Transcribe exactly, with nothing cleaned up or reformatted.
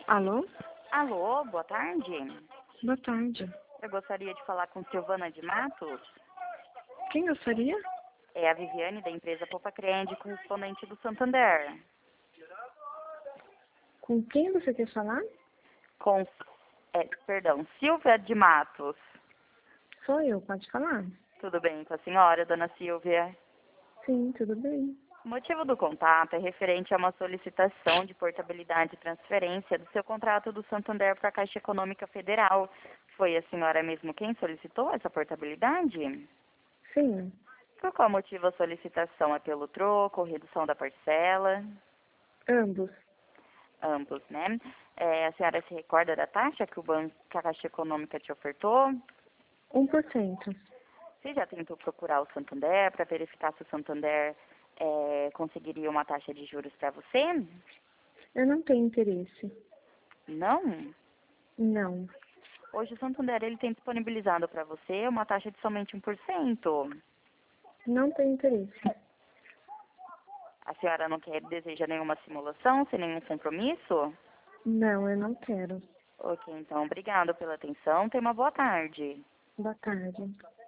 Alô? Alô, boa tarde. Boa tarde. Eu gostaria de falar com Silvana de Matos. Quem gostaria? É a Viviane, da empresa Poupa Crede, correspondente do Santander. Com quem você quer falar? Com, é, perdão, Silvia de Matos. Sou eu, pode falar? Tudo bem com a senhora, dona Silvia? Sim, tudo bem. O motivo do contato é referente a uma solicitação de portabilidade e transferência do seu contrato do Santander para a Caixa Econômica Federal. Foi a senhora mesmo quem solicitou essa portabilidade? Sim, Por qual motivo a solicitação? É pelo troco, redução da parcela? ambos. Ambos, né? É, a senhora se recorda da taxa que, o banco, que a Caixa Econômica te ofertou? Um por cento. Você já tentou procurar o Santander para verificar se o Santander é, conseguiria uma taxa de juros para você? Eu não tenho interesse. Não? Não. Hoje o Santander ele tem disponibilizado para você uma taxa de somente um por cento. Não tenho interesse. A senhora não quer, deseja nenhuma simulação, sem nenhum compromisso? Não, eu não quero. Ok, então, obrigada pela atenção. Tenha uma boa tarde. Boa tarde.